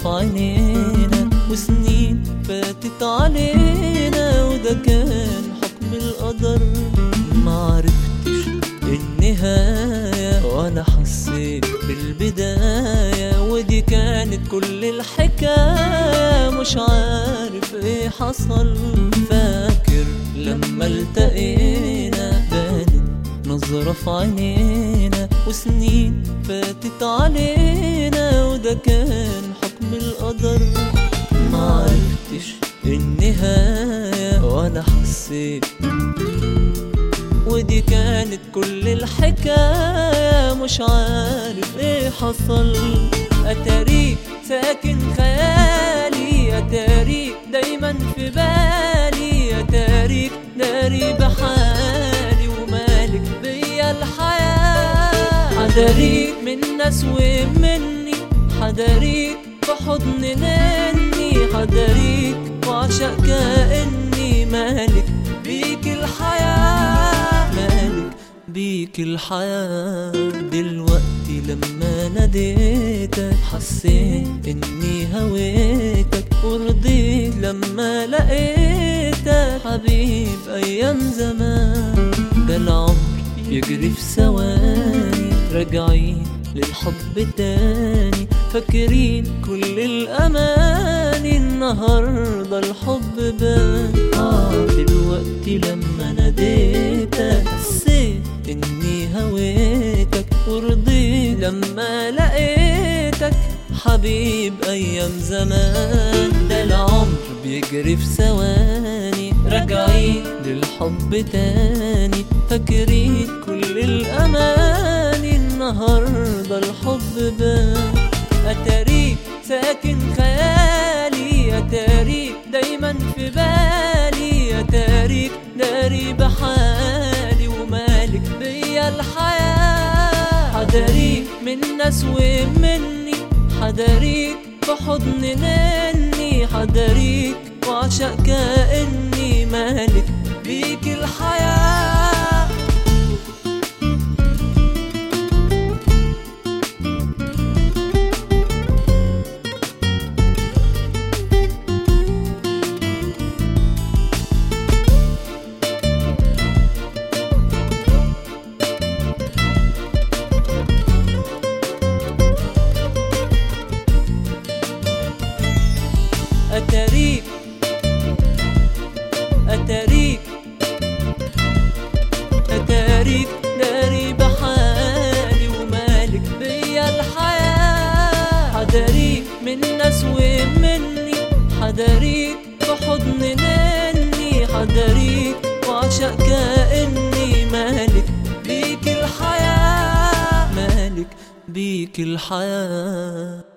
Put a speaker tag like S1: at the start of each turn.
S1: في عينينا وسنين فاتت علينا، وده كان حكم القدر. معرفتش النهاية ولا حسيت بالبداية، ودي كانت كل الحكاية. مش عارف ايه حصل، فاكر لما التقينا بانت نظرة في عينينا وسنين فاتت علينا، وده كان حكم القدر. معرفتش النهاية ولا حسيت، ودي كانت كل الحكاية. مش عارف ايه حصل، اتاريك ساكن خيالي، اتاريك دايما في بالي، اتاريك داري بحالي ومالك بيا الحياة. حداريك من ناس ومني، حداريك في حضن نني، حداريك وعشق كأني مالك بيك الحياة، مالك بيك الحياة. دلوقتي لما ناديتك حسيت اني هويتك، ورضيت لما لقيتك حبيب ايام زمان. ده العمر يجري في ثواني، راجعين للحب تاني، فاكرين كل الاماني، النهارده الحب بان. دلوقتي لما ناديتك حسيت اني هويتك، ورضيت لما لقيتك حبيب ايام زمان. ده العمر بيجري في ثواني، راجعين للحب تاني، فاكرين كل الاماني، النهارده الحب بان. اتاريك ساكن خيالي، اتاريك دايما في بالي، اتاريك داري بحالي ومالك بيا الحياة. حداريك من ناس ومني، حداريك في حضن نني، حداريك وعشق كأني مالك بيك الحياة. أتاريك أتاريك أتاريك داري بحالي ومالك بيا الحياة. حداريك من ناس ومني، حداريك في حضن نني، حداريك وعشق كأني مالك بيك الحياة، مالك بيك الحياة.